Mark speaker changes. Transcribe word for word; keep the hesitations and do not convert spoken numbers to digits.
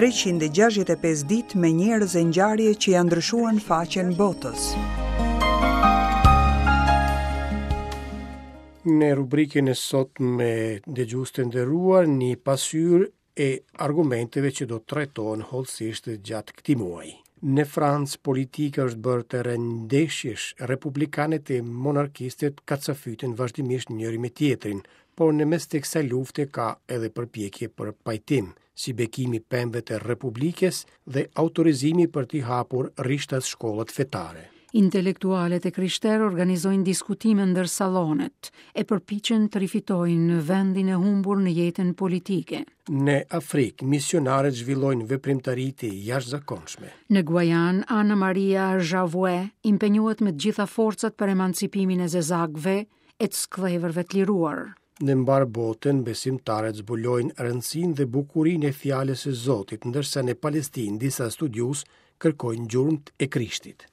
Speaker 1: treqind e gjashtëdhjetë e pesë ditë me njerëz e ngjarje që ja ndryshuan faqen botës.
Speaker 2: Në rubrikën e sot me dëgjues të nderuar, një pasyrë e argumenteve që do të trajtohen hollësisht gjatë këtij muaji. Në Francë, politika është bërë të rëndësishësh, republikanët e monarkistët kacafyten vazhdimisht njëri me tjetrin, por në mes të kësaj lufte ka edhe përpjekje për pajtim, si bekimi pemëve të Republikës dhe autorizimi për t'i hapur rishtat shkollat fetare.
Speaker 3: Intelektualet e krishterë organizojnë diskutime ndër sallonet e përpiqen të rifitojnë vendin e humbur në jetën politike.
Speaker 2: Në Afrikë, misionarët zhvillojnë veprimtari të jashtëzakonshme.
Speaker 3: Në Guajan, Ana Maria Javue impenjohet me të gjitha forcat për emancipimin e zezakëve e të skllëverëve të liruar.
Speaker 2: Në mbar botën, besimtarët zbulojnë rëndësinë dhe bukurinë e fjalës së Zotit, ndërsa në Palestinë disa studiues kërkojnë gjurmët e Krishtit.